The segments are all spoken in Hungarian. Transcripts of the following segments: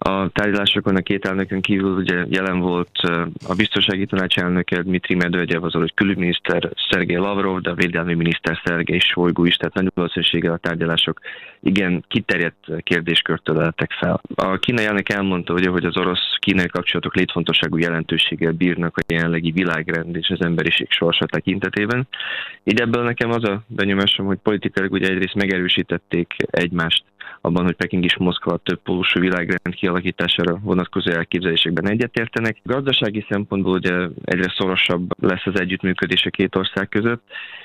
A tárgyalásokon a két elnökön kívül ugye jelen volt a biztonsági tanács elnöke Dmitri Medvegyev, az orosz külügyminiszter Szergej Lavrov, de a védelmi miniszter Szergej Sojgu is, tehát nagy valószínűséggel a tárgyalások igen kiterjedt kérdéskört öleltek fel. A kínai elnök elmondta, ugye, hogy az orosz-kínai kapcsolatok létfontosságú jelentőséggel bírnak a jelenlegi világrend és az emberiség sorsa tekintetében. Így ebből nekem az a benyomásom, hogy politikailag ugye egyrészt megerősítették egymást abban, hogy Peking és Moszkva több pólusú világrend kialakítására vonatkozó elképzelésekben egyetértenek. Gazdasági szempontból ugye egyre szorosabb lesz az együttműködés a két ország között,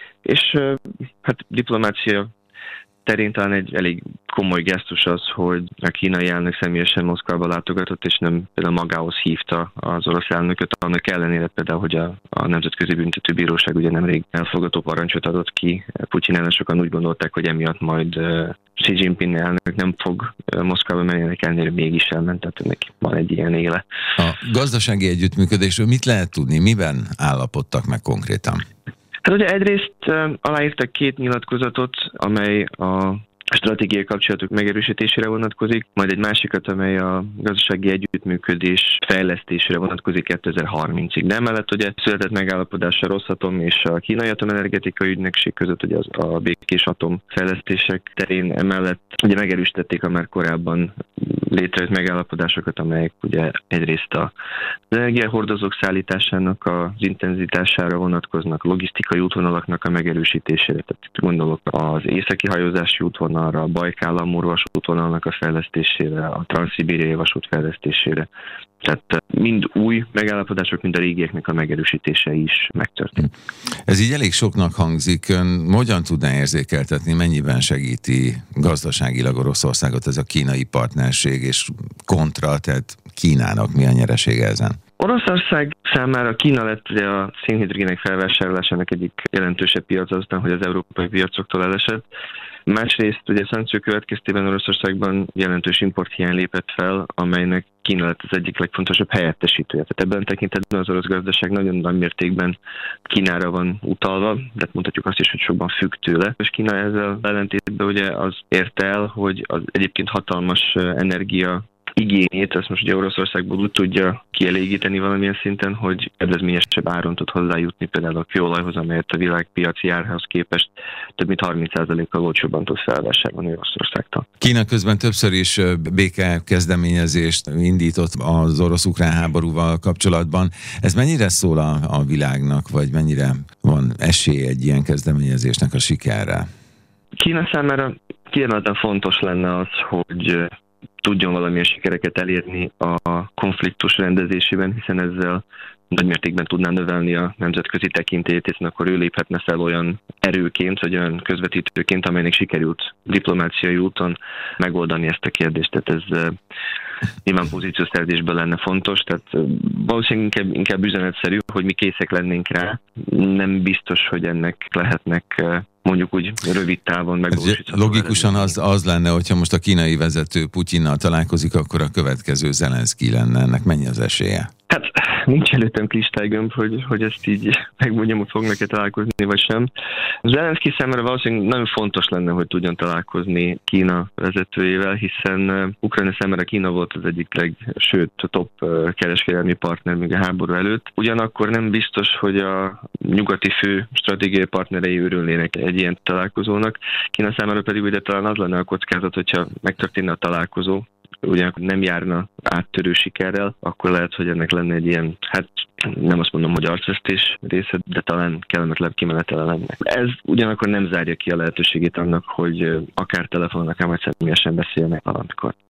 és hát diplomácia terén talán egy elég komoly gesztus az, hogy a kínai elnök személyesen Moszkvába látogatott, és nem például magához hívta az orosz elnököt, annak ellenére például, hogy a Nemzetközi Büntetőbíróság ugye nemrég elfogadó parancsot adott ki. Putyin ellen sokan úgy gondolták, hogy emiatt majd Xi Jinping elnök nem fog Moszkvába menni, ennek ellenére mégis elment, tehát ennek van egy ilyen éle. A gazdasági együttműködésről mit lehet tudni? Miben állapodtak meg konkrétan? Hát ugye egyrészt aláírtak két nyilatkozatot, amely a stratégiai kapcsolatok megerősítésére vonatkozik, majd egy másikat, amely a gazdasági együttműködés fejlesztésére vonatkozik 2030-ig. De emellett ugye született megállapodás a Rosatom és a Kínai Atomenergetikai Ügynökség között, ugye a békés atomfejlesztések terén, emellett ugye megerősítették a már korábban létrejött megállapodásokat, amelyek ugye egyrészt az energiahordozók szállításának az intenzitására vonatkoznak, logisztikai útvonalaknak a megerősítésére, tehát gondolok az északi hajózási útvonalra, a Bajkál-Amur vasútvonalnak a fejlesztésére, a transzszibériai vasút fejlesztésére. Tehát mind új megállapodások, mind a régieknek a megerősítése is megtörtént. Ez így elég soknak hangzik. Ön hogyan tudná érzékeltetni, mennyiben segíti gazdaságilag Oroszországot ez a kínai partnerség, és kontra, tehát Kínának mi a nyeresége ezen? Oroszország számára Kína lett ugye a szénhidrogének felvásárlásának egyik jelentősebb piac aztán, hogy az európai piacoktól elesett. Másrészt ugye szankciók következtében Oroszországban jelentős importhiány lépett fel, amelynek Kína lett az egyik legfontosabb helyettesítője. Tehát ebben tekintetben az orosz gazdaság nagyon nagy mértékben Kínára van utalva, de mondhatjuk azt is, hogy sokban függ tőle. És Kína ezzel ellentétben ugye az érte el, hogy az egyébként hatalmas energia igényét, ezt most ugye Oroszországból úgy tudja kielégíteni valamilyen szinten, hogy kedvezményesebb áron tud hozzájutni például a kőolajhoz, amelyet a világpiaci árhoz képest több mint 30%-kal olcsóbban tud felvásárolni Oroszországtól. Kína közben többször is béke kezdeményezést indított az orosz-ukrán háborúval kapcsolatban. Ez mennyire szól a világnak, vagy mennyire van esély egy ilyen kezdeményezésnek a sikerre? Kína számára kiemelten fontos lenne az, hogy tudjon valamilyen sikereket elérni a konfliktus rendezésében, hiszen ezzel nagymértékben tudná növelni a nemzetközi tekintélyét, hiszen akkor ő léphetne fel olyan erőként, vagy olyan közvetítőként, amelynek sikerült diplomáciai úton megoldani ezt a kérdést. Tehát ez nyilván pozíciószerzésből lenne fontos, tehát valószínűleg inkább üzenetszerű, hogy mi készek lennénk rá. Nem biztos, hogy ennek lehetnek mondjuk úgy rövid távon megvalósítható. Logikusan az lenne, hogyha most a kínai vezető Putyinnal találkozik, akkor a következő Zelenszky lenne. Ennek mennyi az esélye? Hát nincs előttem kristálygömb, hogy ezt így megmondjam, hogy fognak-e találkozni, vagy sem. Zelenszky számára valószínűleg nagyon fontos lenne, hogy tudjon találkozni Kína vezetőjével, hiszen Ukrajna számára Kína volt az egyik sőt top kereskedelmi partner még a háború előtt. Ugyanakkor nem biztos, hogy a nyugati fő stratégiai partnerei örülnének egy ilyen találkozónak. Kína számára pedig ugye talán az lenne a kockázat, hogyha megtörténne a találkozó, ugye nem járna áttörő sikerrel, akkor lehet, hogy ennek lenne egy ilyen, hát nem azt mondom, hogy arcvesztés része, de talán kellemetlen kimenetele lenne. Ez ugyanakkor nem zárja ki a lehetőségét annak, hogy akár telefonon, akár majd személyesen beszélnek valamikor.